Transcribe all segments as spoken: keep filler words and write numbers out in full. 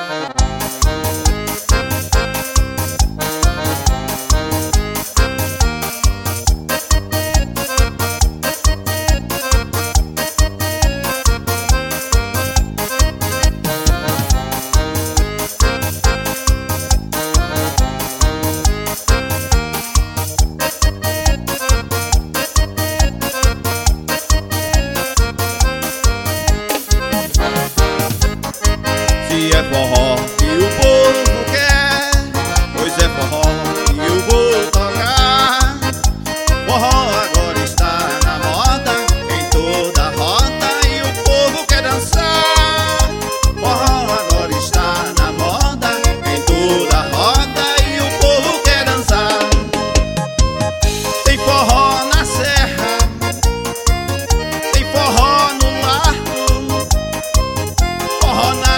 Se é forró que o povo quer, pois é forró que eu vou tocar. Forró agora está na moda, em toda roda, e o povo quer dançar. Forró agora está na moda, em toda roda, e o povo quer dançar. Tem forró na serra, tem forró no largo, forró na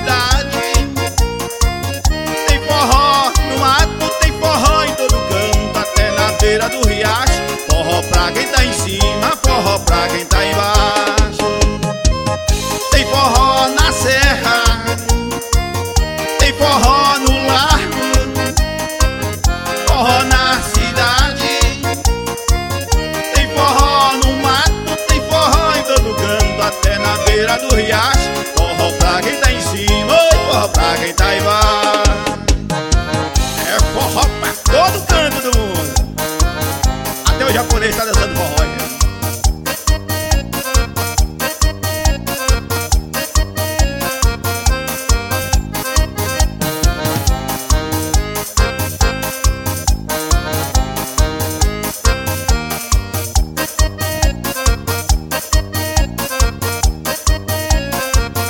beira do riacho. Forró pra quem tá em cima, forró pra quem tá embaixo. Tem forró na serra, tem forró no largo, forró na cidade, tem forró no mato, tem forró em todo canto, até na beira do riacho. Forró pra quem tá em cima, forró pra quem tá embaixo. É forró pra todo canto do mundo. Até o japonês tá dançando forró, hein?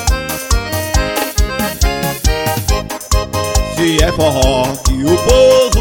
Se é forró que o povo